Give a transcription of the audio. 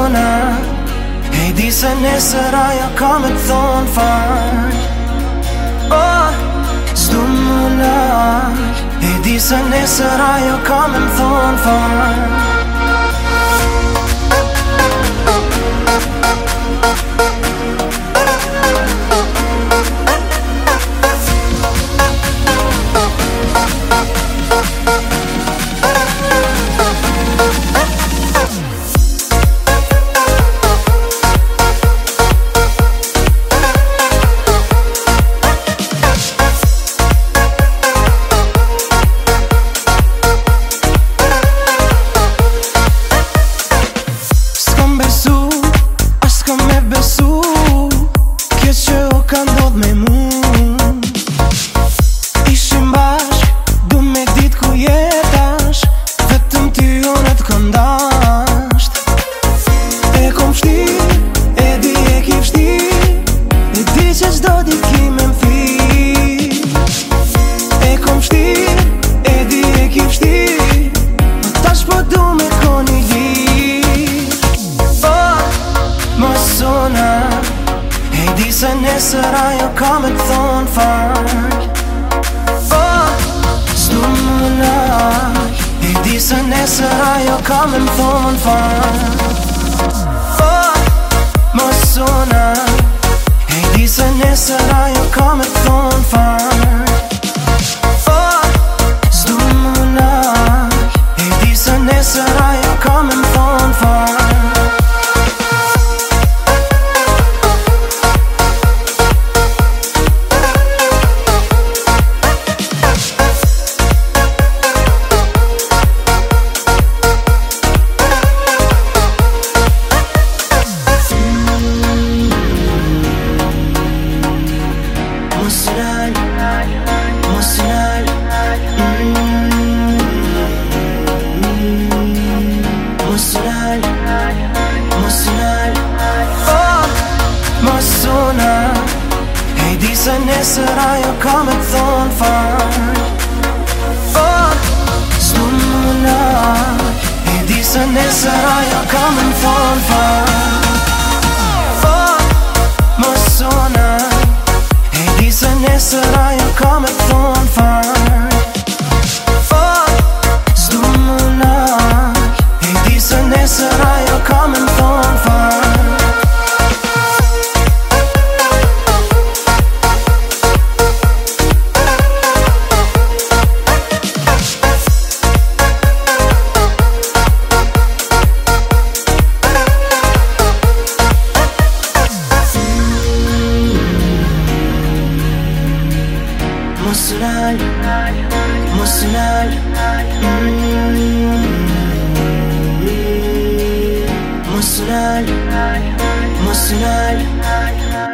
sona. E di se nesër ajo ka me thonë fal. Oh, s'du më laj. E di se nesër ajo ka me thonë fal. Se nesër ajo ka me thonë fal. Oh, s'du më laj. E di se nesër ajo ka me thonë fal. Oh, më sona. E di se nesër ajo ka me thonë fal. Oh, s'du më laj. E di se nesër ajo ka me thonë fal. Se nesër ajo ka me thonë fal. Oh, s'du më laj. E di se nesër ajo ka me thonë fal. Oh, më sona. E di se nesër ajo ka me thonë fal. Oh, s'du më laj. E di se nesër ajo ka me thonë fal. Emocional, emocional, emocional, emocional.